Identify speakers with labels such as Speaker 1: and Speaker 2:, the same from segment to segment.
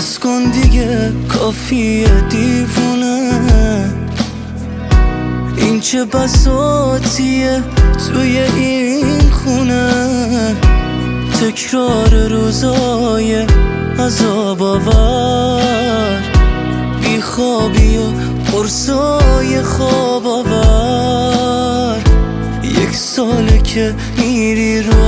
Speaker 1: بس کن دیگه، کافیه دیوونه. این چه بساطیه توی این خونه، تکرار روزای عذاب آور، بی خوابی و قرصای خواب آور. 1 ساله که میری رو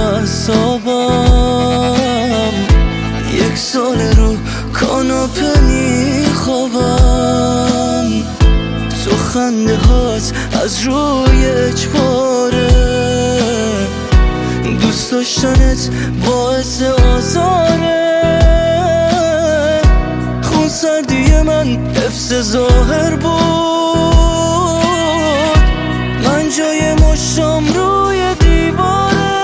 Speaker 1: اعصابم، 1 ساله رو کاناپه میخوابم. تو خنده هات از روی اجباره، دوست داشتنت باعث آزاره. خون سردی من حفظ ظاهر بود، من جای مشتم روی دیواره.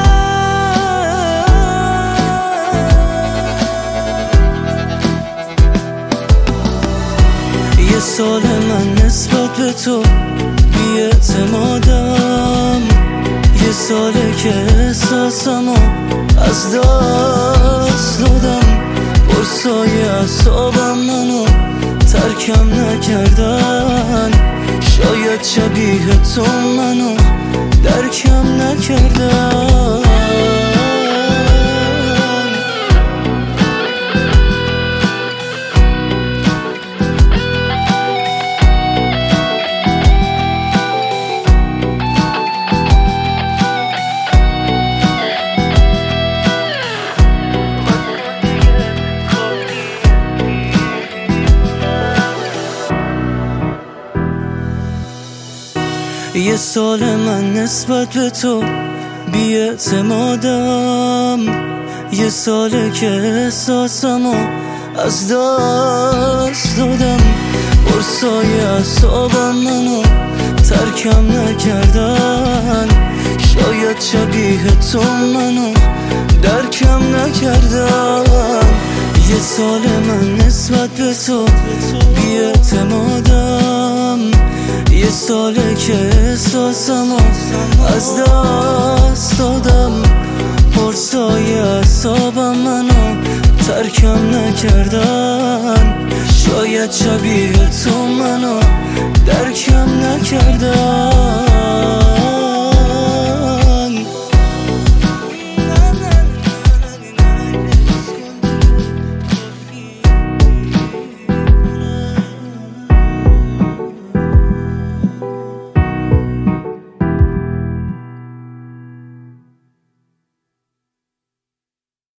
Speaker 1: یه سال من نسبت به تو بی اعتمادم، یه ساله که احساسمو از دست دادم. قرصای اعصابم منو ترکم نکردن، شاید شبیه تو منو درکم نکردن. یه سال من نسبت به تو بی اعتمادم، یه ساله که احساسمو از دست دادم. قرصای اعصابم منو ترکم نکردن، شاید شبیه تو منو درکم نکردن. یه سال من نسبت به تو بی اعتمادم، یه ساله که احساسمو از دست دادم. قرصای اعصابم منو ترکم نکردن، شاید شبیه تو منو درکم نکردن.